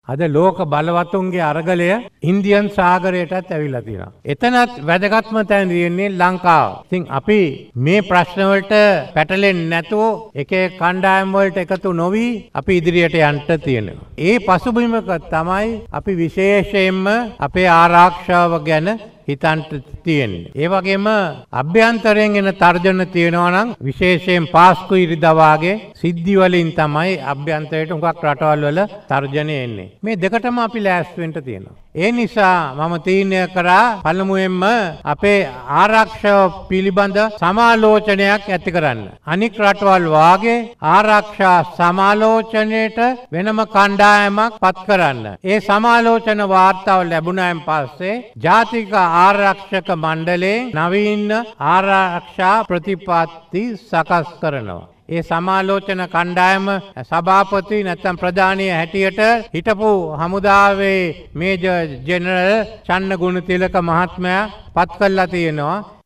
අද ලෝක බලවතුන්ගේ අරගලය ඉන්දියන් සාගරයටත් ඇවිල්ලා තියෙනවා. එතනත් වැදගත්ම තැන තියෙන්නේ ලංකාව. ඉතින් අපි මේ ප්‍රශ්න වලට පැටලෙන්නේ නැතුව එක එක කණ්ඩායම් වලට එකතු නොවි අපි ඉදිරියට යන්න තියෙනවා. ඒ පසුබිමක තමයි අපි විශේෂයෙන්ම අපේ ආරක්ෂාව ගැන හිතන්ට තියෙන්නේ. ඒ වගේම අභ්‍යන්තරයෙන් එන තර්ජන තියෙනවා නම් විශේෂයෙන් පාස්කු ඉරිදා වාගේ සිද්ධි වලින් තමයි අභ්‍යන්තරයට හුඟක් රටවල් වල තර්ජන එන්නේ. මේ දෙකටම අපි ලෑස්ති වෙන්න තියෙනවා. ඒ නිසා මම තීරණය කරා පළමුවෙන්ම අපේ ආරක්ෂාව පිළිබඳ සමාලෝචනයක් ඇති කරන්න. අනික් රටවල් වාගේ ආරක්ෂා සමාලෝචනයේට වෙනම කණ්ඩායමක් පත් කරන්න. ඒ සමාලෝචන වාර්තාව ලැබුණායින් පස්සේ ජාතික ආරක්ෂක මණ්ඩලයෙන් නවීන ආරක්ෂා ප්‍රතිපත්ති සකස් කරනවා. ඒ සමාලෝචන කණ්ඩායම සභාපති නැත්නම් ප්‍රධානීය හැටියට හිටපු හමුදාවේ මේජර් ජෙනරල් චන්න ගුණතිලක මහත්මයා පත් කළා තියෙනවා.